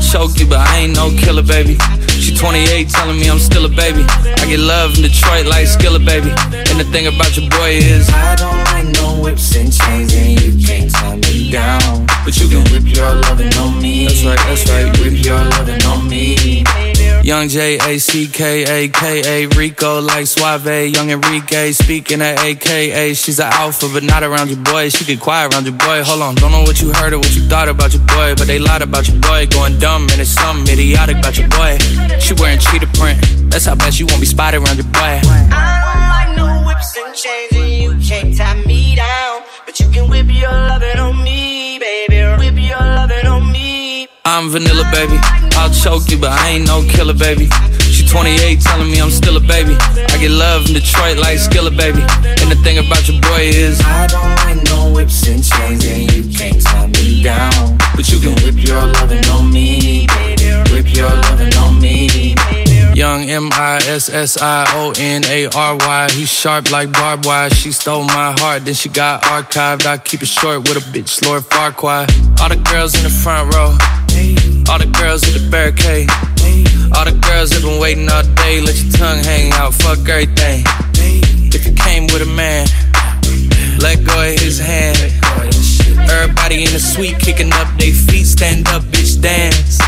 choke you, but I ain't no killer, baby. She 28, telling me I'm still a baby. I get love in Detroit like Skilla, baby. And the thing about your boy is I don't like no whips and chains, and you can't tie me down. But you can whip your lovin' on me. That's right. Whip your lovin' on me. Young J-A-C-K-A-K-A, Rico like Suave, Young Enrique, speaking at AKA. She's an alpha, but not around your boy. She get quiet around your boy. Hold on, don't know what you heard or what you thought about your boy, but they lied about your boy. Going dumb, and it's something idiotic about your boy. She wearing cheetah print, that's how bad you won't be spotted around your boy. I don't like no whips and chains, and you can't tie me down. But you can whip your lovin' on me, baby. Whip your lovin' on me. I'm vanilla, baby. I'll choke you, but I ain't no killer, baby. She 28, telling me I'm still a baby. I get love in Detroit like Skilla, baby. And the thing about your boy is I don't like no whips and chains, and you can't tie me down. But you can whip your lovin' on me, baby. Whip your lovin' on me. Young M-I-S-S-I-O-N-A-R-Y. He's sharp like barbed wire. She stole my heart, then she got archived. I keep it short with a bitch, Lord Farquaad. All the girls in the front row, all the girls at the barricade, all the girls have been waiting all day. Let your tongue hang out, fuck everything. If you came with a man, let go of his hand. Everybody in the suite kicking up their feet. Stand up, bitch, dance.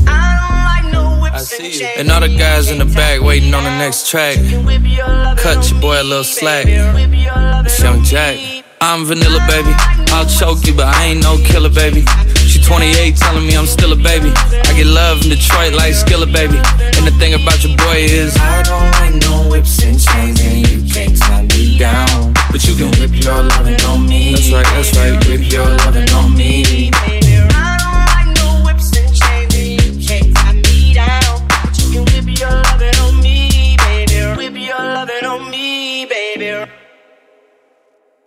I see you. And all the guys in the back waiting on the next track. Cut your boy a little slack. It's Young Jack. I'm vanilla, baby. I'll choke you, but I ain't no killer, baby. She 28, telling me I'm still a baby. I get love in Detroit like Skilla, baby. And the thing about your boy is I don't like no whips and chains, and you can't tie me down. But you can whip your lovin' on me. That's right. Whip your lovin' on me.